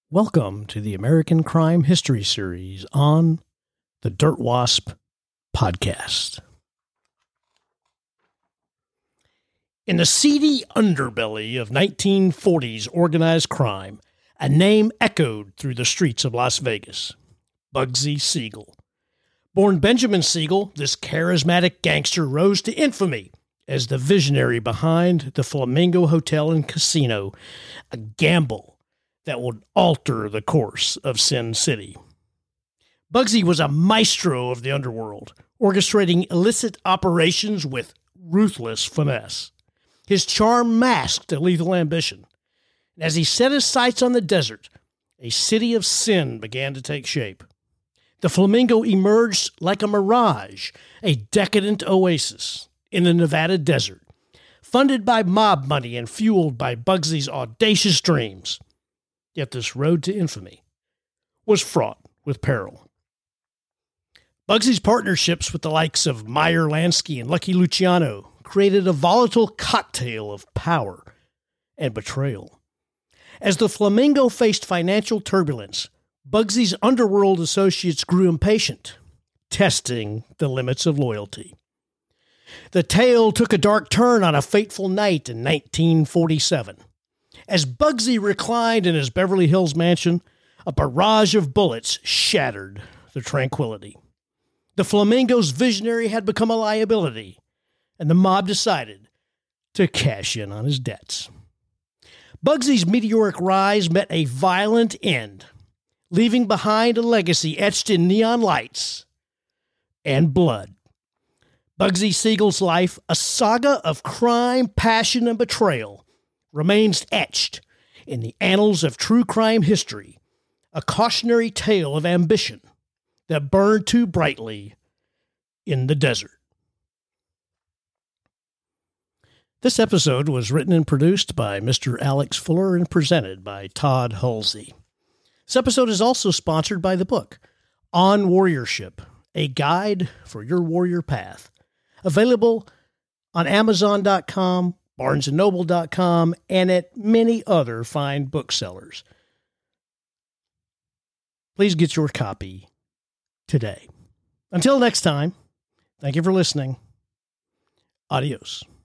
Welcome to the American Crime History Series on the Dirt Wasp podcast. In the seedy underbelly of 1940s organized crime, a name echoed through the streets of Las Vegas: Bugsy Siegel. Born Benjamin Siegel, this charismatic gangster rose to infamy as the visionary behind the Flamingo Hotel and Casino, a gamble that would alter the course of Sin City. Bugsy was a maestro of the underworld, orchestrating illicit operations with ruthless finesse. His charm masked a lethal ambition. As he set his sights on the desert, a city of sin began to take shape. The Flamingo emerged like a mirage, a decadent oasis in the Nevada desert, funded by mob money and fueled by Bugsy's audacious dreams. Yet this road to infamy was fraught with peril. Bugsy's partnerships with the likes of Meyer Lansky and Lucky Luciano created a volatile cocktail of power and betrayal. As the Flamingo faced financial turbulence, Bugsy's underworld associates grew impatient, testing the limits of loyalty. The tale took a dark turn on a fateful night in 1947. As Bugsy reclined in his Beverly Hills mansion, a barrage of bullets shattered the tranquility. The Flamingo's visionary had become a liability, and the mob decided to cash in on his debts. Bugsy's meteoric rise met a violent end, leaving behind a legacy etched in neon lights and blood. Bugsy Siegel's life, a saga of crime, passion, and betrayal, remains etched in the annals of true crime history, a cautionary tale of ambition that burned too brightly in the desert. This episode was written and produced by Mr. Alex Fuller and presented by Todd Hulsey. This episode is also sponsored by the book, On Warriorship, a guide for your warrior path, available on Amazon.com, BarnesandNoble.com, and at many other fine booksellers. Please get your copy today. Until next time, thank you for listening. Adios.